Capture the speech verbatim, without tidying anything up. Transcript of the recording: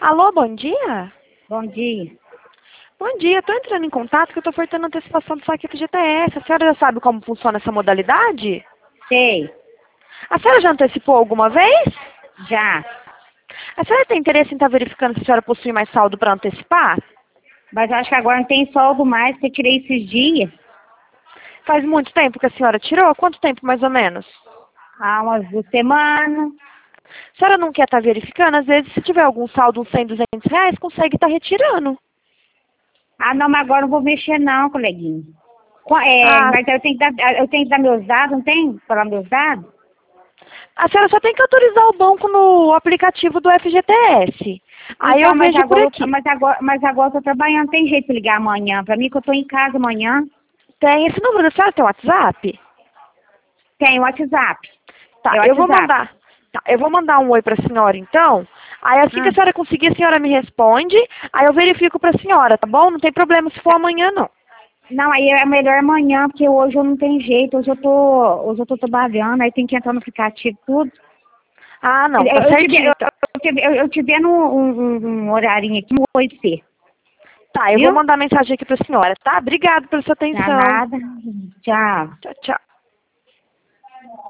Alô, bom dia? Bom dia. Bom dia, estou entrando em contato que eu estou ofertando antecipação do saque F G T S. A senhora já sabe como funciona essa modalidade? Sei. A senhora já antecipou alguma vez? Já. A senhora tem interesse em estar verificando se a senhora possui mais saldo para antecipar? Mas acho que agora não tem soldo mais, que eu tirei esses dias. Faz muito tempo que a senhora tirou? Quanto tempo mais ou menos? Há umas duas semanas. A senhora não quer estar verificando? Às vezes, se tiver algum saldo, uns cem, duzentos reais, consegue estar retirando. Ah, não, mas agora não vou mexer não, coleguinha. Qua- É, Ah, mas eu tenho, que dar, eu tenho que dar meus dados, não tem? Falar meus dados? a senhora só tem que autorizar o banco no aplicativo do F G T S. Aí Então, eu mas vejo por agora, aqui. mas agora, mas agora eu tô trabalhando, tem jeito de ligar amanhã. Pra mim que eu tô em casa amanhã. Tem esse número da senhora, tem WhatsApp? Tem WhatsApp. Tá, É eu vou WhatsApp. mandar. Tá, eu vou mandar um oi pra senhora então. Aí assim que Ah, a senhora conseguir, a senhora me responde. Aí eu verifico pra senhora, tá bom? Não tem problema se for tá. amanhã, não. Não, aí é melhor amanhã, porque hoje eu não tenho jeito. Hoje eu tô, hoje eu tô trabalhando, aí tem que entrar no aplicativo tudo. Ah, Eu, não, tá eu, te, vi- certinho. eu, Então. eu, te, vi- eu, eu te vendo um, um, um horarinho aqui, um oi pra você. Tá, eu vou Viu? mandar mensagem aqui pra senhora, tá? Obrigada pela sua Tá atenção. nada. Tchau. Tchau, tchau.